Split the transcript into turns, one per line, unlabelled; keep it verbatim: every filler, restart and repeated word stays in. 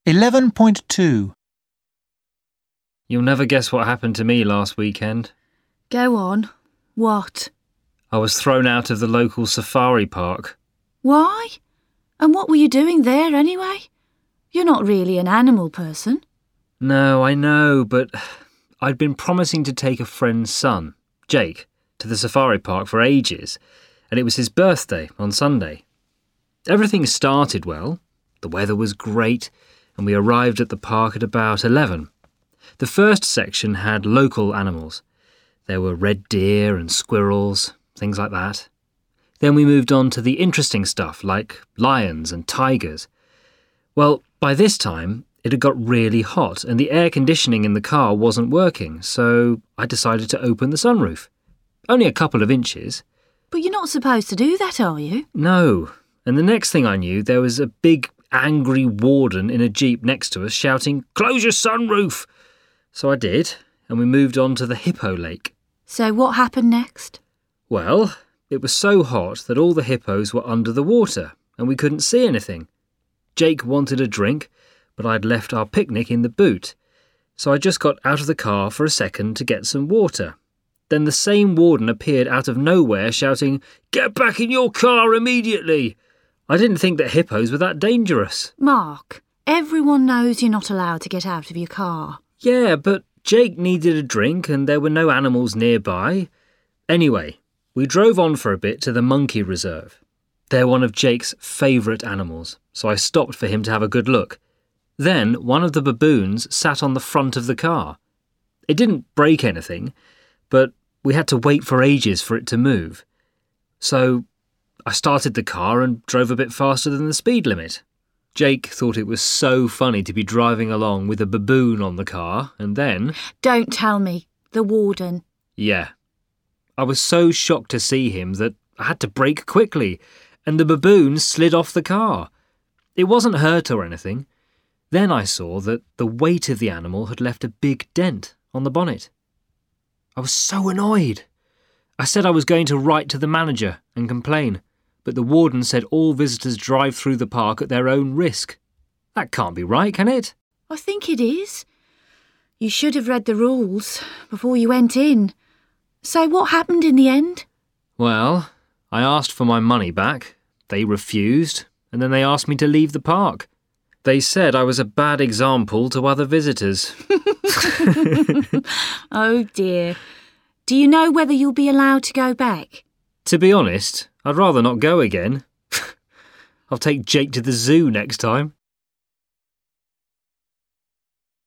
eleven point two.
You'll never guess what happened to me last weekend.
Go on. What?
I was thrown out of the local safari park.
Why? And what were you doing there anyway? You're not really an animal person.
No, I know, but I'd been promising to take a friend's son, Jake, to the safari park for ages, and it was his birthday on Sunday. Everything started well. The weather was great, and we arrived at the park at about eleven. The first section had local animals. There were red deer and squirrels, things like that. Then we moved on to the interesting stuff like lions and tigers. Well, by this time, it had got really hot and the air conditioning in the car wasn't working, so I decided to open the sunroof. Only a couple of inches.
But you're not supposed to do that, are you?
No. And the next thing I knew, there was a big, angry warden in a jeep next to us shouting, "Close your sunroof!" So I did, and we moved on to the hippo lake.
So what happened next?
Well, it was so hot that all the hippos were under the water, and we couldn't see anything. Jake wanted a drink, but I'd left our picnic in the boot, so I just got out of the car for a second to get some water. Then the same warden appeared out of nowhere shouting, "Get back in your car immediately!" I didn't think that hippos were that dangerous.
Mark, everyone knows you're not allowed to get out of your car.
Yeah, but Jake needed a drink and there were no animals nearby. Anyway, we drove on for a bit to the monkey reserve. They're one of Jake's favourite animals, so I stopped for him to have a good look. Then one of the baboons sat on the front of the car. It didn't break anything, but we had to wait for ages for it to move. So I started the car and drove a bit faster than the speed limit. Jake thought it was so funny to be driving along with a baboon on the car, and then...
Don't tell me. The warden.
Yeah. I was so shocked to see him that I had to brake quickly, and the baboon slid off the car. It wasn't hurt or anything. Then I saw that the weight of the animal had left a big dent on the bonnet. I was so annoyed. I said I was going to write to the manager and complain, but the warden said all visitors drive through the park at their own risk. That can't be right, can it?
I think it is. You should have read the rules before you went in. So what happened in the end?
Well, I asked for my money back. They refused, and then they asked me to leave the park. They said I was a bad example to other visitors.
Oh dear. Do you know whether you'll be allowed to go back?
To be honest, I'd rather not go again. I'll take Jake to the zoo next time.